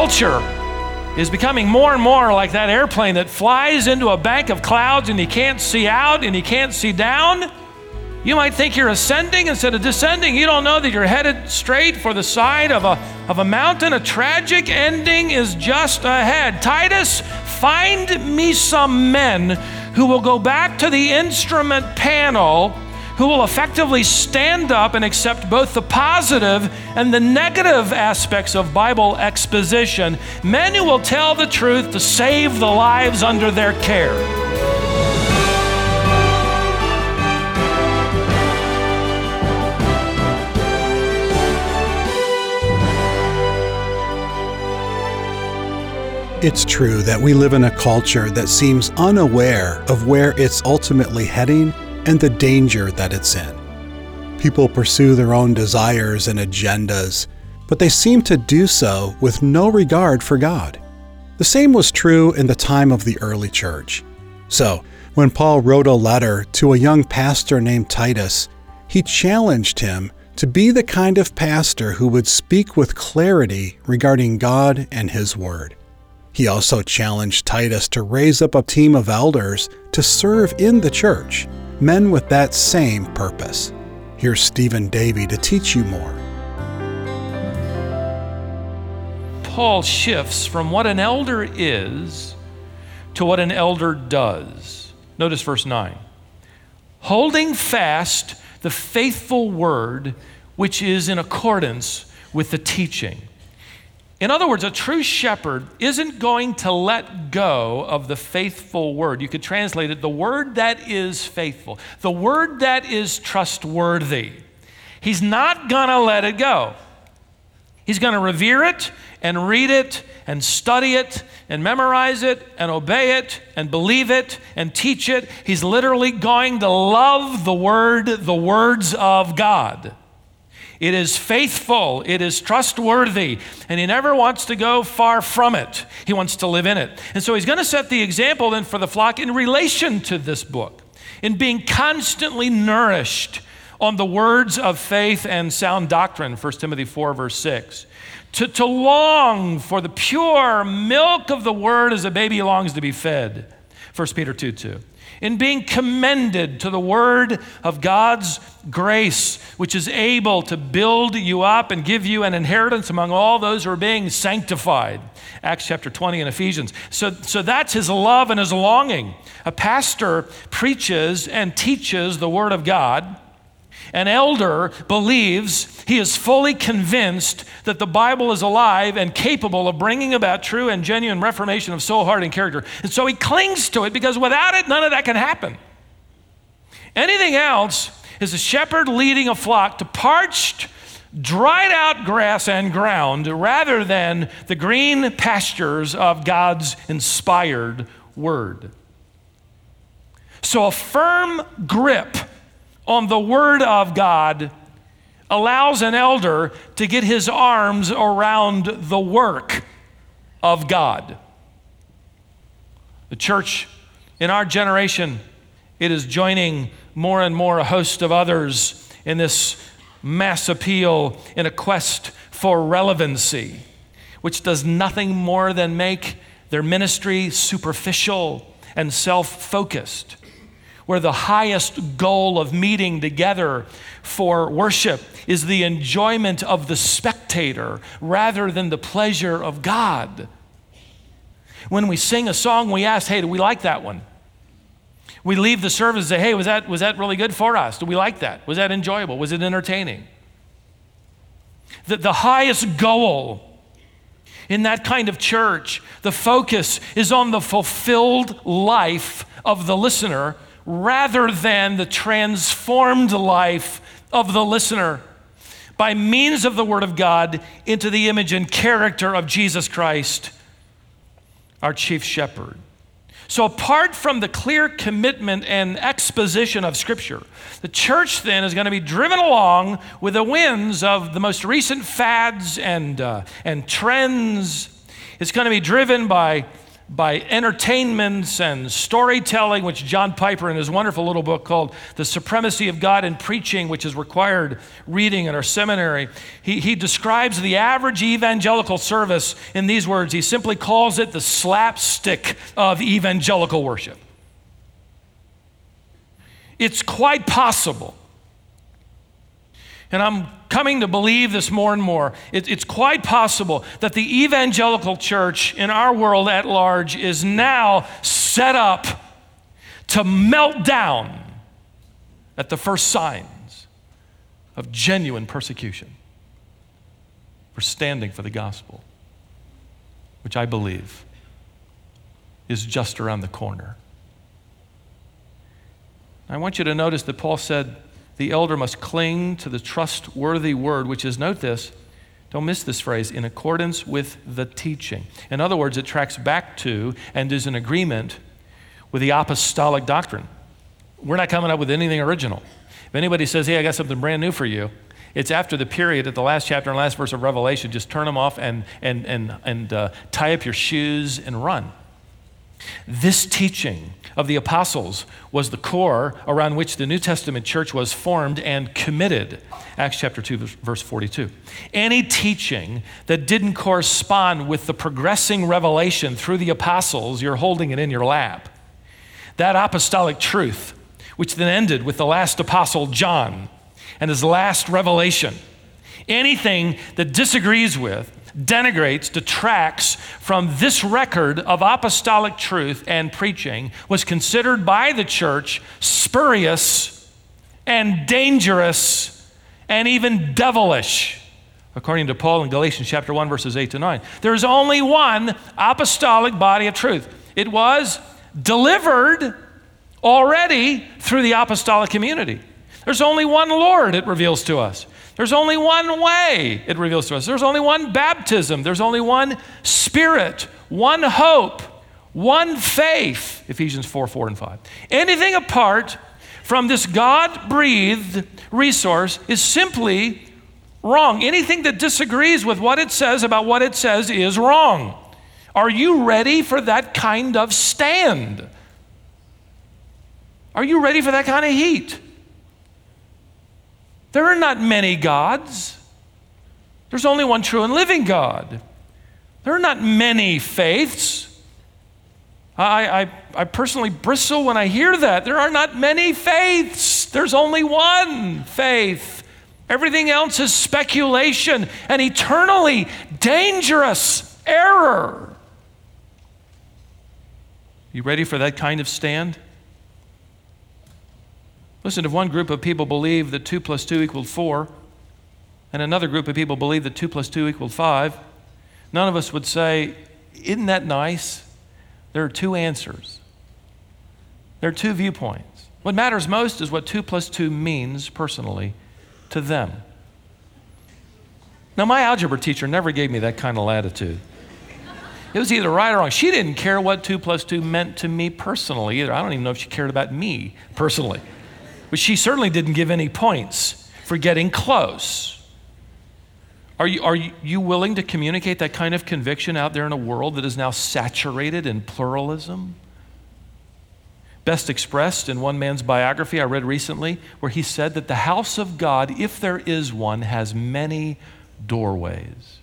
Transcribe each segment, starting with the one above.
culture is becoming more and more like that airplane that flies into a bank of clouds and you can't see out and you can't see down. You might think you're ascending instead of descending. You don't know that you're headed straight for the side of a mountain. A tragic ending is just ahead. Titus, find me some men who will go back to the instrument panel, who will effectively stand up and accept both the positive and the negative aspects of Bible exposition. Men who will tell the truth to save the lives under their care. It's true that we live in a culture that seems unaware of where it's ultimately heading and the danger that it's in. People pursue their own desires and agendas, but they seem to do so with no regard for God. The same was true in the time of the early church. So, when Paul wrote a letter to a young pastor named Titus, he challenged him to be the kind of pastor who would speak with clarity regarding God and His Word. He also challenged Titus to raise up a team of elders to serve in the church, men with that same purpose. Here's Stephen Davey to teach you more. Paul shifts from what an elder is to what an elder does. Notice verse 9. Holding fast the faithful word which is in accordance with the teaching. In other words, a true shepherd isn't going to let go of the faithful word. You could translate it, the word that is faithful, the word that is trustworthy. He's not going to let it go. He's going to revere it and read it and study it and memorize it and obey it and believe it and teach it. He's literally going to love the word, the words of God. It is faithful, it is trustworthy, and he never wants to go far from it. He wants to live in it. And so he's going to set the example then for the flock in relation to this book, in being constantly nourished on the words of faith and sound doctrine, 1 Timothy 4, verse 6. To long for the pure milk of the word as a baby longs to be fed, 1 Peter 2, 2. In being commended to the word of God's grace, which is able to build you up and give you an inheritance among all those who are being sanctified. Acts chapter 20 and Ephesians. So that's his love and his longing. A pastor preaches and teaches the word of God. An elder believes, he is fully convinced that the Bible is alive and capable of bringing about true and genuine reformation of soul, heart, and character. And so he clings to it because without it, none of that can happen. Anything else is a shepherd leading a flock to parched, dried out grass and ground rather than the green pastures of God's inspired word. So a firm grip on the word of God allows an elder to get his arms around the work of God. The church in our generation, it is joining more and more a host of others in this mass appeal in a quest for relevancy, which does nothing more than make their ministry superficial and self-focused, where the highest goal of meeting together for worship is the enjoyment of the spectator rather than the pleasure of God. When we sing a song, we ask, hey, do we like that one? We leave the service and say, hey, was that really good for us? Do we like that? Was that enjoyable? Was it entertaining? The highest goal in that kind of church, the focus is on the fulfilled life of the listener rather than the transformed life of the listener by means of the Word of God into the image and character of Jesus Christ, our chief shepherd. So apart from the clear commitment and exposition of Scripture, the church then is going to be driven along with the winds of the most recent fads and trends. It's going to be driven by by entertainments and storytelling, which John Piper in his wonderful little book called The Supremacy of God in Preaching, which is required reading in our seminary, he describes the average evangelical service in these words. He simply calls it the slapstick of evangelical worship. It's quite possible, and I'm coming to believe this more and more, it's quite possible that the evangelical church in our world at large is now set up to melt down at the first signs of genuine persecution for standing for the gospel, which I believe is just around the corner. I want you to notice that Paul said, the elder must cling to the trustworthy word, which is, note this, don't miss this phrase, in accordance with the teaching. In other words, it tracks back to and is in agreement with the apostolic doctrine. We're not coming up with anything original. If anybody says, hey, I got something brand new for you, it's after the period at the last chapter and last verse of Revelation. Just turn them off and tie up your shoes and run. This teaching of the apostles was the core around which the New Testament church was formed and committed. Acts chapter 2, verse 42. Any teaching that didn't correspond with the progressing revelation through the apostles, you're holding it in your lap. That apostolic truth, which then ended with the last apostle, John, and his last revelation. Anything that disagrees with, denigrates, detracts from this record of apostolic truth and preaching was considered by the church spurious and dangerous and even devilish, according to Paul in Galatians chapter 1, verses 8 to 9. There's only one apostolic body of truth. It was delivered already through the apostolic community. There's only one Lord, it reveals to us. There's only one way, it reveals to us. There's only one baptism. There's only one Spirit, one hope, one faith, Ephesians 4, 4, and 5. Anything apart from this God-breathed resource is simply wrong. Anything that disagrees with what it says about what it says is wrong. Are you ready for that kind of stand? Are you ready for that kind of heat? There are not many gods. There's only one true and living God. There are not many faiths. I personally bristle when I hear that. There are not many faiths. There's only one faith. Everything else is speculation and eternally dangerous error. You ready for that kind of stand? Listen, if one group of people believe that 2 plus 2 equaled 4, and another group of people believe that 2 plus 2 equaled 5, none of us would say, isn't that nice? There are two answers. There are two viewpoints. What matters most is what 2 plus 2 means personally to them. Now, my algebra teacher never gave me that kind of latitude. It was either right or wrong. She didn't care what 2 plus 2 meant to me personally either. I don't even know if she cared about me personally. But she certainly didn't give any points for getting close. Are you willing to communicate that kind of conviction out there in a world that is now saturated in pluralism? Best expressed in one man's biography I read recently, where he said that the house of God, if there is one, has many doorways.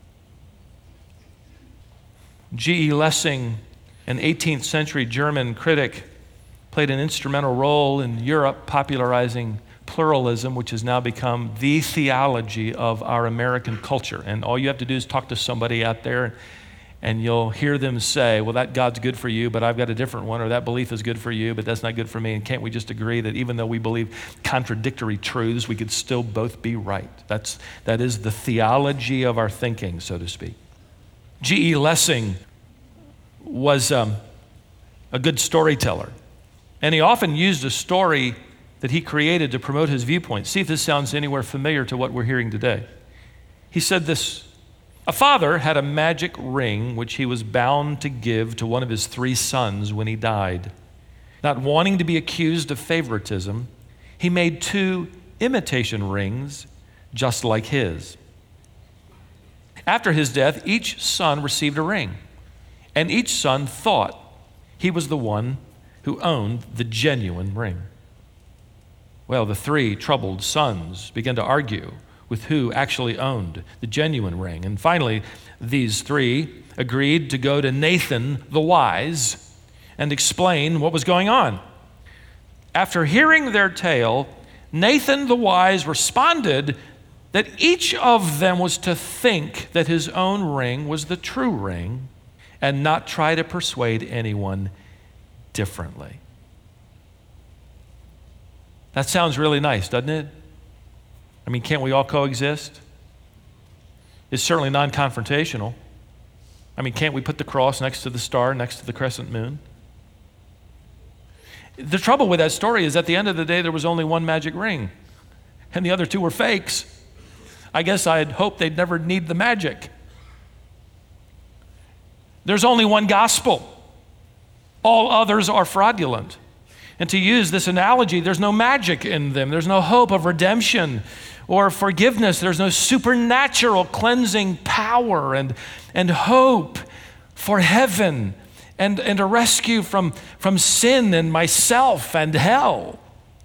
G.E. Lessing, an 18th century German critic, played an instrumental role in Europe popularizing pluralism, which has now become the theology of our American culture. And all you have to do is talk to somebody out there and you'll hear them say, well, that God's good for you, but I've got a different one, or that belief is good for you, but that's not good for me. And can't we just agree that even though we believe contradictory truths, we could still both be right? That is the theology of our thinking, so to speak. G.E. Lessing was a good storyteller. And he often used a story that he created to promote his viewpoint. See if this sounds anywhere familiar to what we're hearing today. He said this: a father had a magic ring which he was bound to give to one of his 3 sons when he died. Not wanting to be accused of favoritism, he made 2 imitation rings just like his. After his death, each son received a ring. And each son thought he was the one who owned the genuine ring. Well, the 3 troubled sons began to argue with who actually owned the genuine ring. And finally, these 3 agreed to go to Nathan the wise and explain what was going on. After hearing their tale, Nathan the wise responded that each of them was to think that his own ring was the true ring and not try to persuade anyone differently. That sounds really nice, doesn't it? I mean, can't we all coexist? It's certainly non-confrontational. I mean, can't we put the cross next to the star, next to the crescent moon? The trouble with that story is at the end of the day, there was only one magic ring, and the other 2 were fakes. I guess I'd hoped they'd never need the magic. There's only one gospel. All others are fraudulent. And to use this analogy, there's no magic in them. There's no hope of redemption or forgiveness. There's no supernatural cleansing power and hope for heaven and a rescue from sin and myself and hell.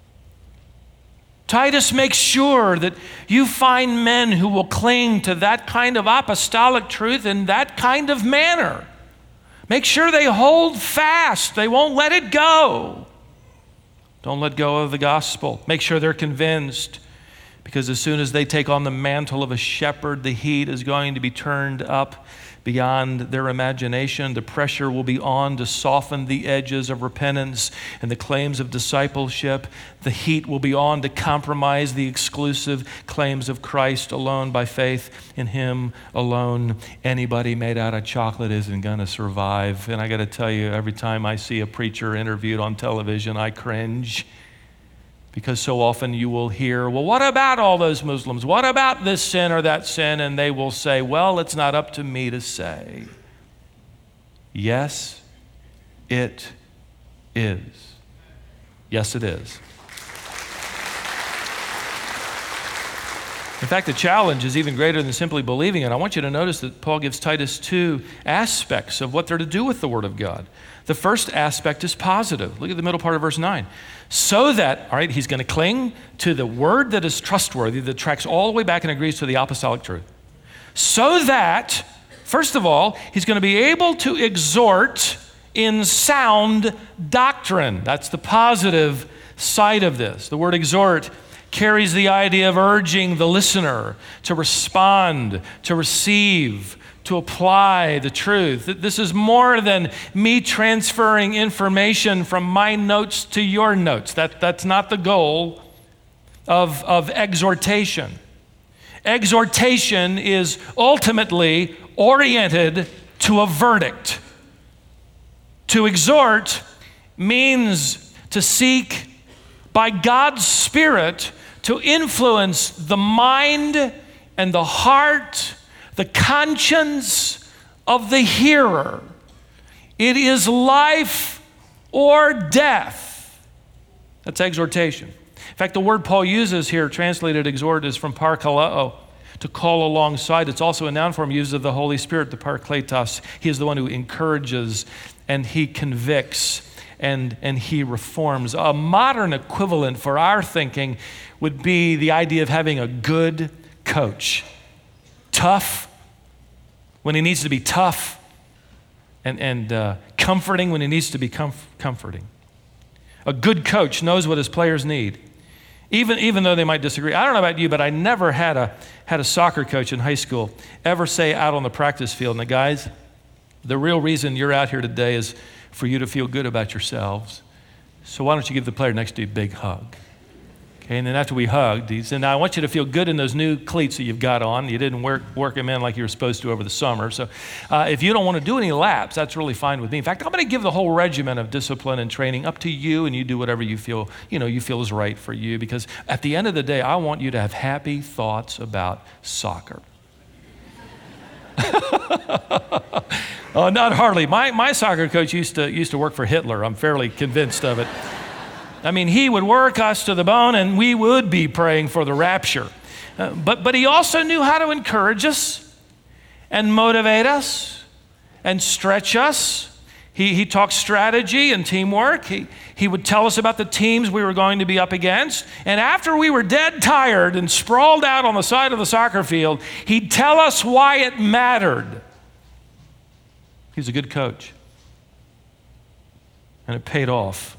Titus makes sure that you find men who will cling to that kind of apostolic truth in that kind of manner. Make sure they hold fast. They won't let it go. Don't let go of the gospel. Make sure they're convinced, because as soon as they take on the mantle of a shepherd, the heat is going to be turned up beyond their imagination. The pressure will be on to soften the edges of repentance and the claims of discipleship. The heat will be on to compromise the exclusive claims of Christ alone by faith in Him alone. Anybody made out of chocolate isn't going to survive. And I got to tell you, every time I see a preacher interviewed on television, I cringe. Because so often you will hear, well, what about all those Muslims? What about this sin or that sin? And they will say, well, it's not up to me to say. Yes, it is. Yes, it is. In fact, the challenge is even greater than simply believing it. I want you to notice that Paul gives Titus 2 aspects of what they're to do with the Word of God. The first aspect is positive. Look at the middle part of verse 9. So that, all right, he's going to cling to the word that is trustworthy, that tracks all the way back and agrees to the apostolic truth. So that, first of all, he's going to be able to exhort in sound doctrine. That's the positive side of this. The word exhort carries the idea of urging the listener to respond, to receive, to apply the truth. This is more than me transferring information from my notes to your notes. That's not the goal of exhortation. Exhortation is ultimately oriented to a verdict. To exhort means to seek by God's Spirit to influence the mind and the heart, the conscience of the hearer. It is life or death. That's exhortation. In fact, the word Paul uses here, translated exhort, is from parkaleo, to call alongside. It's also a noun form used of the Holy Spirit, the parakletos. He is the one who encourages and he convicts and he reforms. A modern equivalent for our thinking would be the idea of having a good coach. Tough when he needs to be tough, and comforting when he needs to be comforting. A good coach knows what his players need, even though they might disagree. I don't know about you, but I never had a soccer coach in high school ever say out on the practice field, "Now guys, the real reason you're out here today is for you to feel good about yourselves. So why don't you give the player next to you a big hug?" Okay, and then after we hugged, he said, "Now I want you to feel good in those new cleats that you've got on. You didn't work them in like you were supposed to over the summer. So if you don't want to do any laps, that's really fine with me. In fact, I'm going to give the whole regimen of discipline and training up to you, and you do whatever you feel is right for you. Because at the end of the day, I want you to have happy thoughts about soccer." Oh, not hardly. My soccer coach used to work for Hitler. I'm fairly convinced of it. I mean, he would work us to the bone, and we would be praying for the rapture. But he also knew how to encourage us and motivate us and stretch us. He talked strategy and teamwork. He would tell us about the teams we were going to be up against. And after we were dead tired and sprawled out on the side of the soccer field, he'd tell us why it mattered. He's a good coach. And it paid off.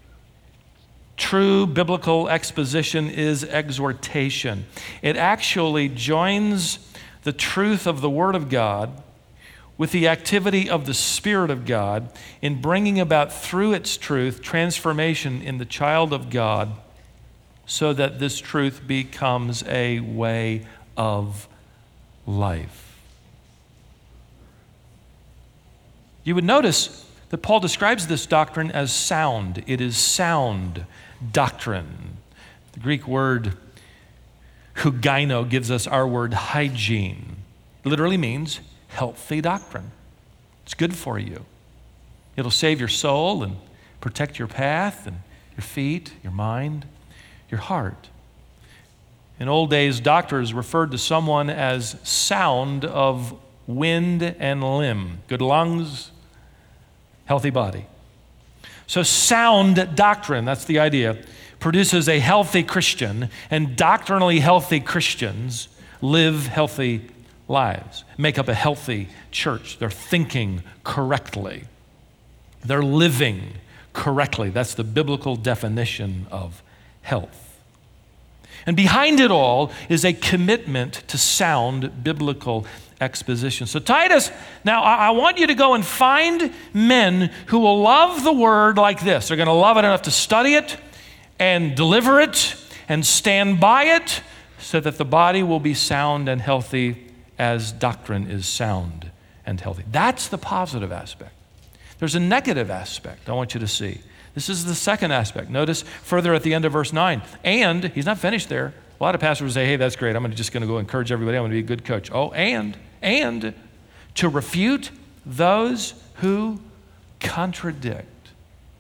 True biblical exposition is exhortation. It actually joins the truth of the Word of God with the activity of the Spirit of God in bringing about, through its truth, transformation in the child of God so that this truth becomes a way of life. You would notice that Paul describes this doctrine as sound. It is sound doctrine. The Greek word hugaino gives us our word hygiene. It literally means healthy doctrine. It's good for you. It'll save your soul and protect your path and your feet, your mind, your heart. In old days, doctors referred to someone as sound of wind and limb. Good lungs, healthy body. So sound doctrine, that's the idea, produces a healthy Christian, and doctrinally healthy Christians live healthy lives, make up a healthy church. They're thinking correctly. They're living correctly. That's the biblical definition of health. And behind it all is a commitment to sound biblical exposition. So Titus, now I want you to go and find men who will love the word like this. They're going to love it enough to study it and deliver it and stand by it so that the body will be sound and healthy as doctrine is sound and healthy. That's the positive aspect. There's a negative aspect I want you to see. This is the second aspect. Notice further at the end of verse 9. And, he's not finished there. A lot of pastors say, hey, that's great. I'm just going to go encourage everybody. I'm going to be a good coach. Oh, and to refute those who contradict.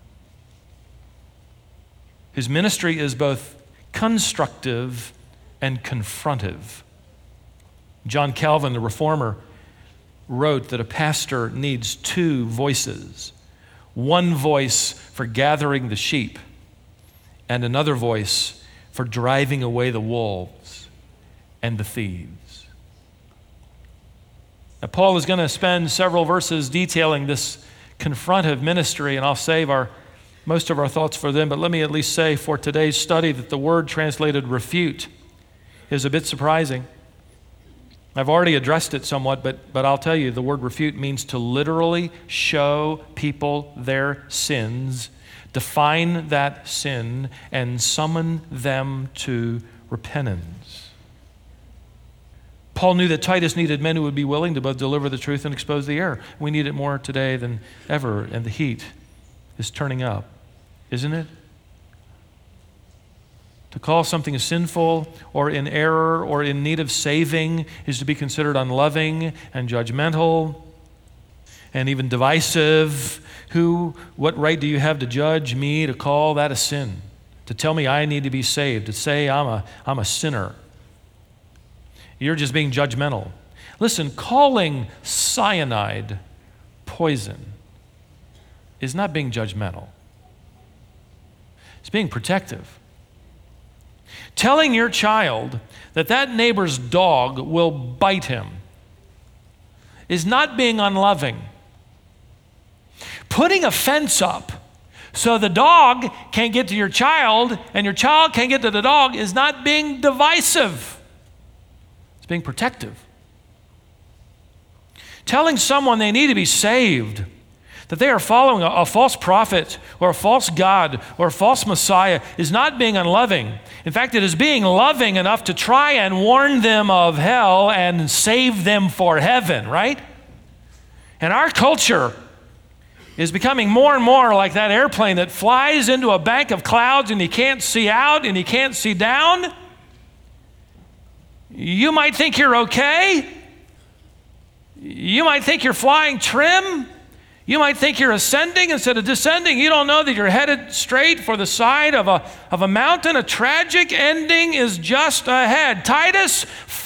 His ministry is both constructive and confrontive. John Calvin, the reformer, wrote that a pastor needs two voices. One voice for gathering the sheep, and another voice for driving away the wolves and the thieves. Now, Paul is going to spend several verses detailing this confrontive ministry, and I'll save most of our thoughts for them, but let me at least say for today's study that the word translated refute is a bit surprising. I've already addressed it somewhat, but I'll tell you, the word refute means to literally show people their sins, define that sin, and summon them to repentance. Paul knew that Titus needed men who would be willing to both deliver the truth and expose the error. We need it more today than ever, and the heat is turning up, isn't it? To call something sinful or in error or in need of saving is to be considered unloving and judgmental and even divisive. What right do you have to judge me, to call that a sin, to tell me I need to be saved, to say I'm a sinner? You're just being judgmental. Listen, calling cyanide poison is not being judgmental. It's being protective. Telling your child that neighbor's dog will bite him is not being unloving. Putting a fence up so the dog can't get to your child and your child can't get to the dog is not being divisive. It's being protective. Telling someone they need to be saved, that they are following a false prophet or a false God or a false Messiah, is not being unloving. In fact, it is being loving enough to try and warn them of hell and save them for heaven, right? And our culture is becoming more and more like that airplane that flies into a bank of clouds and you can't see out and you can't see down. You might think you're okay. You might think you're flying trim. You might think you're ascending instead of descending. You don't know that you're headed straight for the side of a mountain. A tragic ending is just ahead. Titus,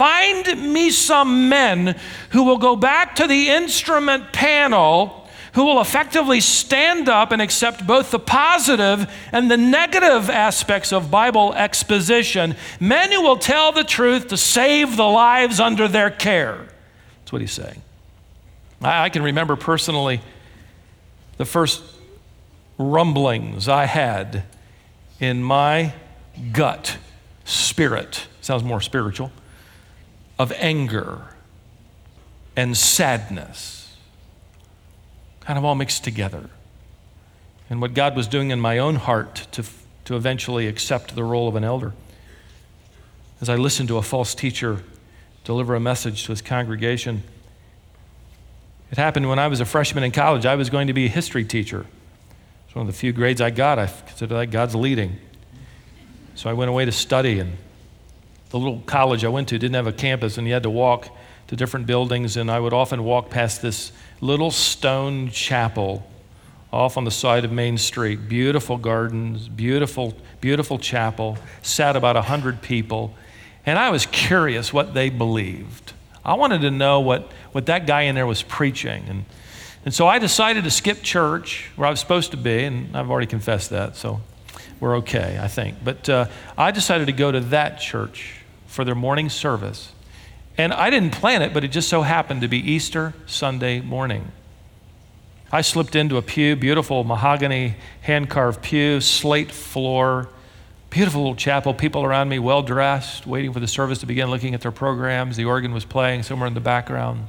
find me some men who will go back to the instrument panel, who will effectively stand up and accept both the positive and the negative aspects of Bible exposition. Men who will tell the truth to save the lives under their care. That's what he's saying. I can remember personally the first rumblings I had in my gut spirit, sounds more spiritual, of anger and sadness. Kind of all mixed together. And what God was doing in my own heart to eventually accept the role of an elder. As I listened to a false teacher deliver a message to his congregation, it happened when I was a freshman in college. I was going to be a history teacher. It's one of the few grades I got. I consider that God's leading. So I went away to study, and the little college I went to didn't have a campus, and you had to walk to different buildings, and I would often walk past this little stone chapel off on the side of Main Street. Beautiful gardens, beautiful, beautiful chapel, sat about 100 people, and I was curious what they believed. I wanted to know what that guy in there was preaching, and so I decided to skip church where I was supposed to be, and I've already confessed that, so we're okay, I think. But I decided to go to that church for their morning service. And I didn't plan it, but it just so happened to be Easter Sunday morning. I slipped into a pew, beautiful mahogany, hand-carved pew, slate floor, beautiful little chapel, people around me, well-dressed, waiting for the service to begin, looking at their programs. The organ was playing somewhere in the background.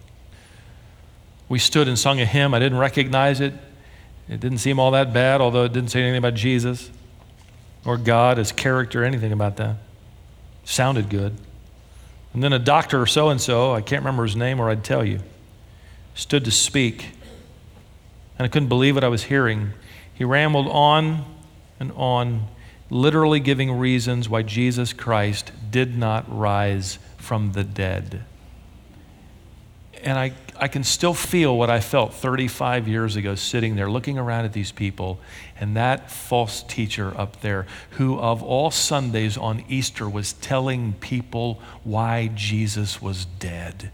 We stood and sung a hymn. I didn't recognize it. It didn't seem all that bad, although it didn't say anything about Jesus or God, his character, anything about that. It sounded good. And then a doctor so-and-so, I can't remember his name or I'd tell you, stood to speak. And I couldn't believe what I was hearing. He rambled on and on, literally giving reasons why Jesus Christ did not rise from the dead. And I can still feel what I felt 35 years ago sitting there looking around at these people and that false teacher up there who of all Sundays on Easter was telling people why Jesus was dead.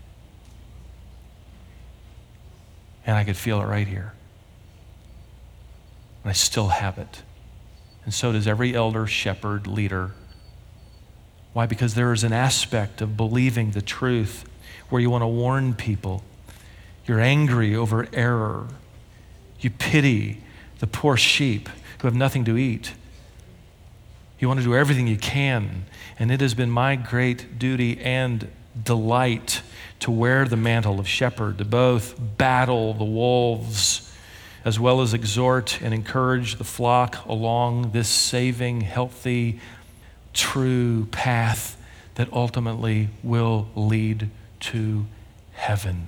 And I could feel it right here. And I still have it. And so does every elder, shepherd, leader. Why? Because there is an aspect of believing the truth where you want to warn people. You're angry over error. You pity the poor sheep who have nothing to eat. You want to do everything you can. And it has been my great duty and delight to wear the mantle of shepherd, to both battle the wolves as well as exhort and encourage the flock along this saving, healthy, true path that ultimately will lead to heaven.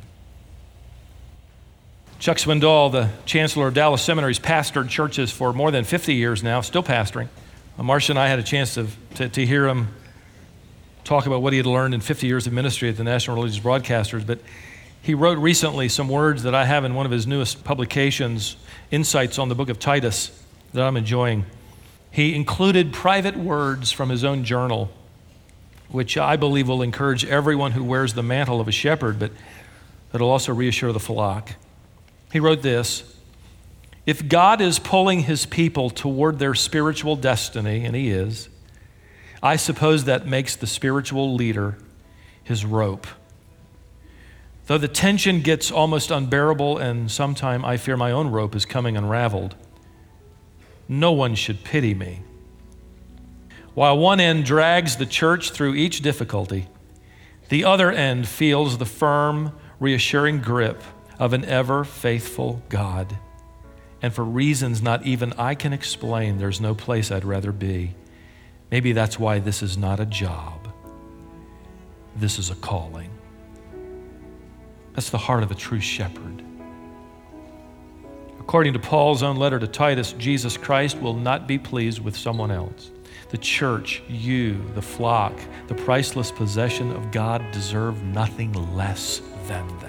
Chuck Swindoll, the chancellor of Dallas Seminary, has pastored churches for more than 50 years now, still pastoring. Marcia and I had a chance to hear him talk about what he had learned in 50 years of ministry at the National Religious Broadcasters, but he wrote recently some words that I have in one of his newest publications, Insights on the Book of Titus, that I'm enjoying. He included private words from his own journal, which I believe will encourage everyone who wears the mantle of a shepherd, but it'll also reassure the flock. He wrote this: if God is pulling his people toward their spiritual destiny, and he is, I suppose that makes the spiritual leader his rope. Though the tension gets almost unbearable, and sometime I fear my own rope is coming unraveled, no one should pity me. While one end drags the church through each difficulty, the other end feels the firm, reassuring grip of an ever-faithful God. And for reasons not even I can explain, there's no place I'd rather be. Maybe that's why this is not a job. This is a calling. That's the heart of a true shepherd. According to Paul's own letter to Titus, Jesus Christ will not be pleased with someone else. The church, you, the flock, the priceless possession of God deserve nothing less than that.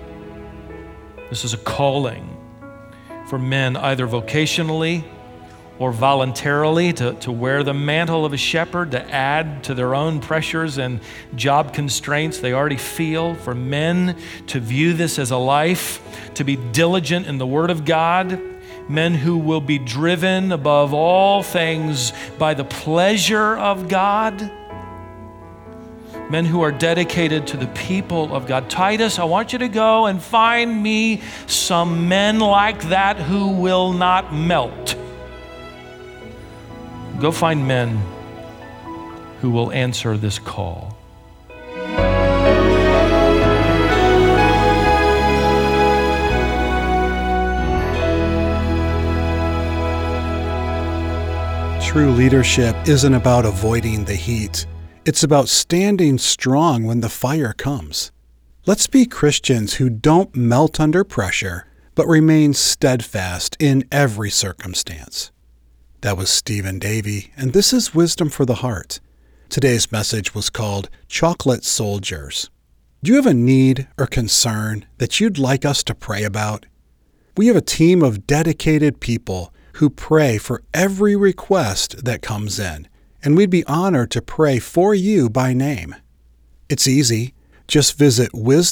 This is a calling for men either vocationally or voluntarily to wear the mantle of a shepherd, to add to their own pressures and job constraints they already feel, for men to view this as a life, to be diligent in the Word of God, men who will be driven above all things by the pleasure of God, men who are dedicated to the people of God. Titus, I want you to go and find me some men like that who will not melt. Go find men who will answer this call. True leadership isn't about avoiding the heat. It's about standing strong when the fire comes. Let's be Christians who don't melt under pressure, but remain steadfast in every circumstance. That was Stephen Davey, and this is Wisdom for the Heart. Today's message was called Chocolate Soldiers. Do you have a need or concern that you'd like us to pray about? We have a team of dedicated people who pray for every request that comes in, and we'd be honored to pray for you by name. It's easy. Just visit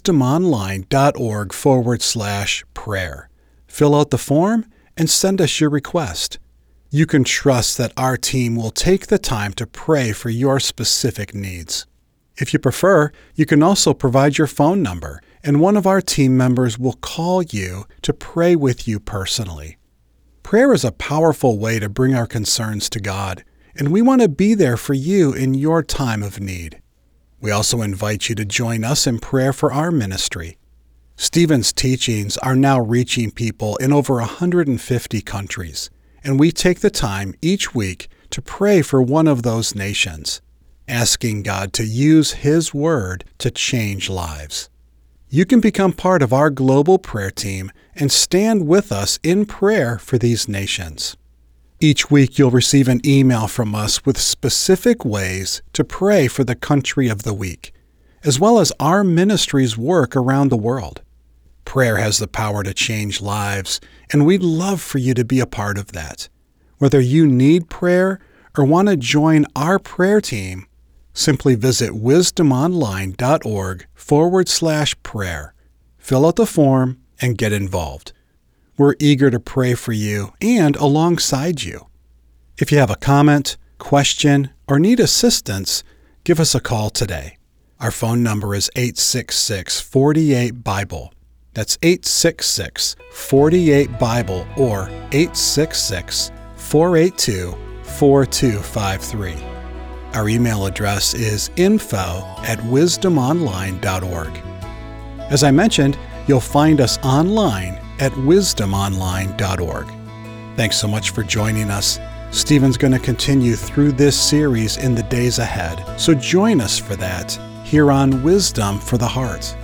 wisdomonline.org/prayer. Fill out the form and send us your request. You can trust that our team will take the time to pray for your specific needs. If you prefer, you can also provide your phone number, and one of our team members will call you to pray with you personally. Prayer is a powerful way to bring our concerns to God, and we want to be there for you in your time of need. We also invite you to join us in prayer for our ministry. Stephen's teachings are now reaching people in over 150 countries, and we take the time each week to pray for one of those nations, asking God to use His Word to change lives. You can become part of our global prayer team and stand with us in prayer for these nations. Each week you'll receive an email from us with specific ways to pray for the country of the week, as well as our ministry's work around the world. Prayer has the power to change lives, and we'd love for you to be a part of that. Whether you need prayer or want to join our prayer team, simply visit wisdomonline.org/prayer. Fill out the form and get involved. We're eager to pray for you and alongside you. If you have a comment, question, or need assistance, give us a call today. Our phone number is 866-48-BIBLE. That's 866-48-BIBLE or 866-482-4253. Our email address is info@wisdomonline.org. As I mentioned, you'll find us online at wisdomonline.org. Thanks so much for joining us. Stephen's going to continue through this series in the days ahead, so join us for that here on Wisdom for the Heart.